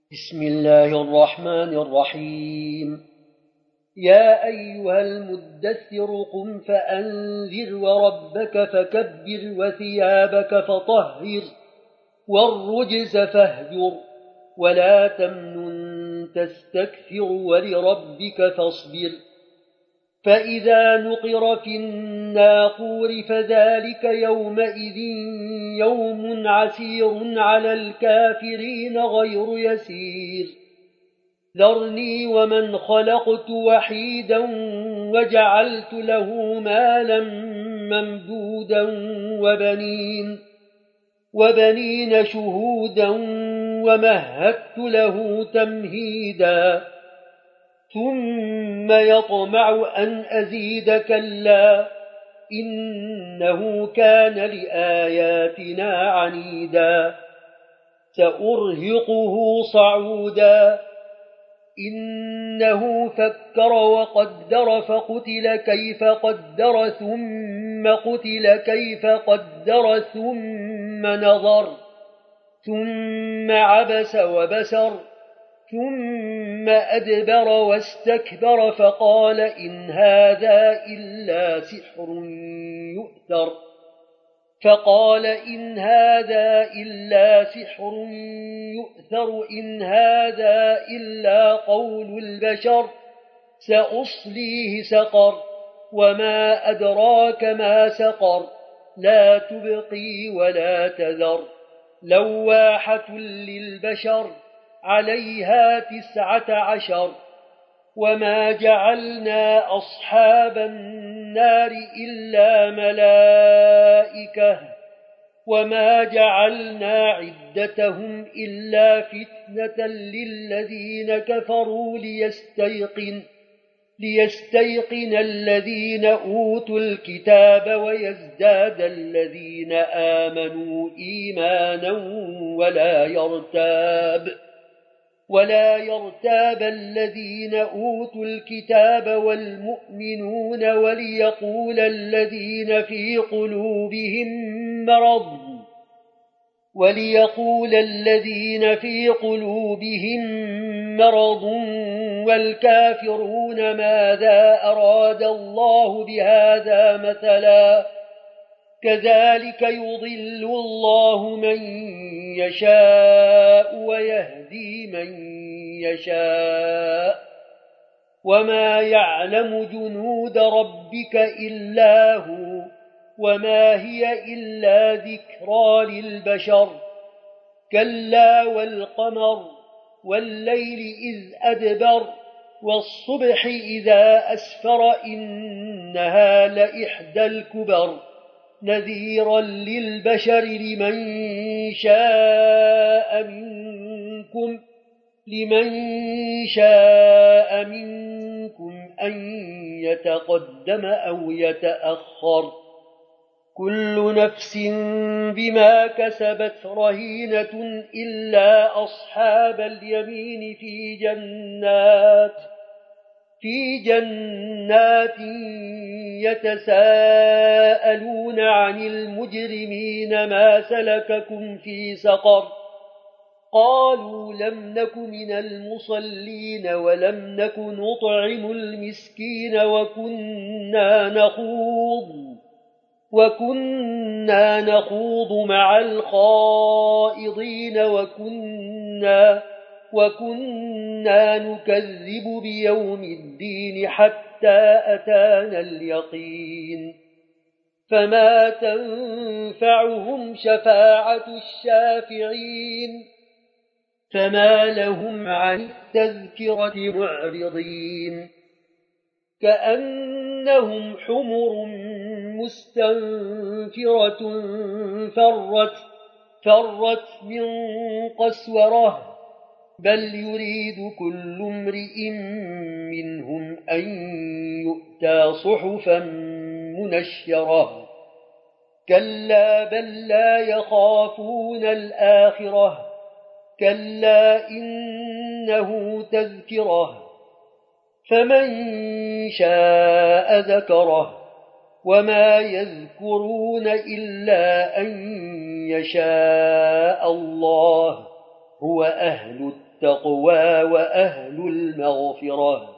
بسم الله الرحمن الرحيم. يا أيها المدثر قم فأنذر وربك فكبر وثيابك فطهر والرجز فاهجر ولا تمنن تستكثر ولربك فاصبر. فإذا نقر في الناقور فذلك يومئذ يوم عسير على الكافرين غير يسير. ذرني ومن خلقت وحيدا وجعلت له مالا ممدودا وبنين شهودا ومهدت له تمهيدا ثم يطمع أن أزيد كلا إنه كان لآياتنا عنيدا سأرهقه صعودا إنه فكر وقدر فقتل كيف قدر ثم قتل كيف قدر ثم نظر ثم عبس وبسر ثم أدبر واستكبر فقال إن هذا إلا سحر يؤثر إن هذا إلا قول البشر سأصليه سقر وما أدراك ما سقر لا تبقي ولا تذر لواحة للبشر عليها 19 وما جعلنا أصحاب النار إلا ملائكة وما جعلنا عدتهم إلا فتنة للذين كفروا ليستيقن الذين أوتوا الكتاب ويزداد الذين آمنوا إيمانا ولا يرتاب الذين أوتوا الكتاب والمؤمنون وليقول الذين في قلوبهم مرض والكافرون ماذا أراد الله بهذا مثلا كذلك يضل الله من يشاء ويهدي من يشاء وما يعلم جنود ربك إلا هو وما هي إلا ذكرى للبشر كلا والقمر والليل إذ أدبر والصبح إذا أسفر إنها لإحدى الكبر نذيرا للبشر لمن شاء منكم أن يتقدم أو يتأخر كل نفس بما كسبت رهينة إلا أصحاب اليمين في جنات يتساءلون عن المجرمين ما سلككم في سقر قالوا لم نك من المصلين ولم نك نطعم المسكين وكنا نخوض مع الخائضين وكنا نكذب بيوم الدين حتى أتانا اليقين فما تنفعهم شفاعة الشافعين فما لهم عن التذكرة معرضين كأنهم حمر مستنفرة فرت من قسورة بل يريد كل امرئ منهم أن يؤتى صحفا منشرة كلا بل لا يخافون الآخرة كلا إنه تذكرة فمن شاء ذكره وما يذكرون إلا أن يشاء الله هو أهل التقوى وأهل المغفرة